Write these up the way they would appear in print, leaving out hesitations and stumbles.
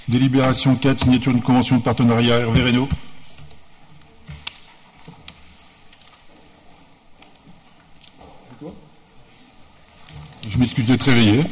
Délibération 4, signature d'une convention de partenariat. Hervé Reynaud. Je m'excuse de te réveiller.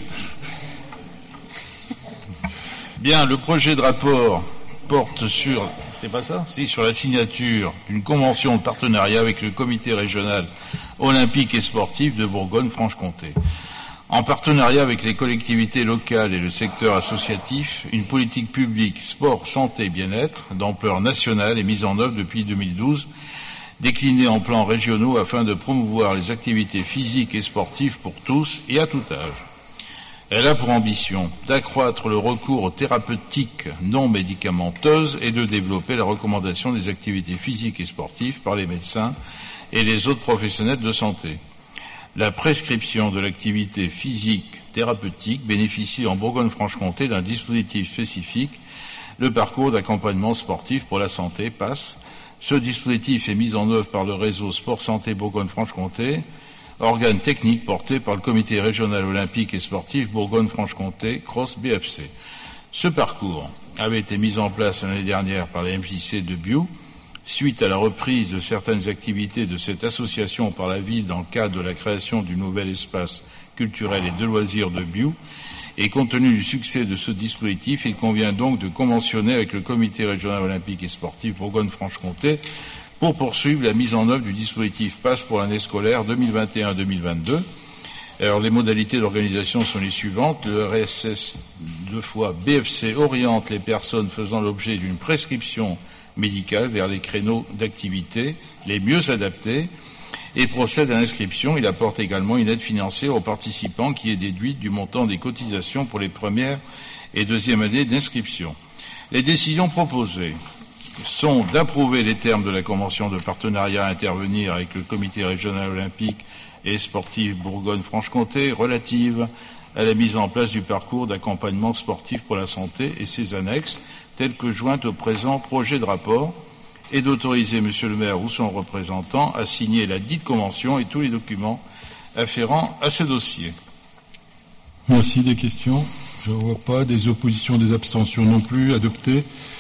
Bien, le projet de rapport porte sur, c'est pas ça ? Si, sur la signature d'une convention de partenariat avec le comité régional olympique et sportif de Bourgogne-Franche-Comté. En partenariat avec les collectivités locales et le secteur associatif, une politique publique sport, santé, bien-être d'ampleur nationale est mise en œuvre depuis 2012, déclinée en plans régionaux afin de promouvoir les activités physiques et sportives pour tous et à tout âge. Elle a pour ambition d'accroître le recours aux thérapeutiques non médicamenteuses et de développer la recommandation des activités physiques et sportives par les médecins et les autres professionnels de santé. La prescription de l'activité physique thérapeutique bénéficie en Bourgogne-Franche-Comté d'un dispositif spécifique, le parcours d'accompagnement sportif pour la santé, PASS. Ce dispositif est mis en œuvre par le réseau Sport Santé Bourgogne-Franche-Comté, organe technique porté par le comité régional olympique et sportif Bourgogne-Franche-Comté, CROSS BFC. Ce parcours avait été mis en place l'année dernière par la MJC de Biou, suite à la reprise de certaines activités de cette association par la ville dans le cadre de la création du nouvel espace culturel et de loisirs de Biou, et compte tenu du succès de ce dispositif, il convient donc de conventionner avec le comité régional olympique et sportif Bourgogne-Franche-Comté pour poursuivre la mise en œuvre du dispositif PASS pour l'année scolaire 2021-2022. Alors, les modalités d'organisation sont les suivantes. Le RSS 2x BFC oriente les personnes faisant l'objet d'une prescription médicale vers les créneaux d'activité les mieux adaptés et procède à l'inscription. Il apporte également une aide financière aux participants qui est déduite du montant des cotisations pour les premières et deuxièmes années d'inscription. Les décisions proposées sont d'approuver les termes de la convention de partenariat à intervenir avec le comité régional olympique et sportif Bourgogne-Franche-Comté relative à la mise en place du parcours d'accompagnement sportif pour la santé et ses annexes, telles que jointes au présent projet de rapport, et d'autoriser Monsieur le maire ou son représentant à signer la dite convention et tous les documents afférents à ce dossier. Merci. Des questions ? Je ne vois pas. Des oppositions, des abstentions non plus. Adopté.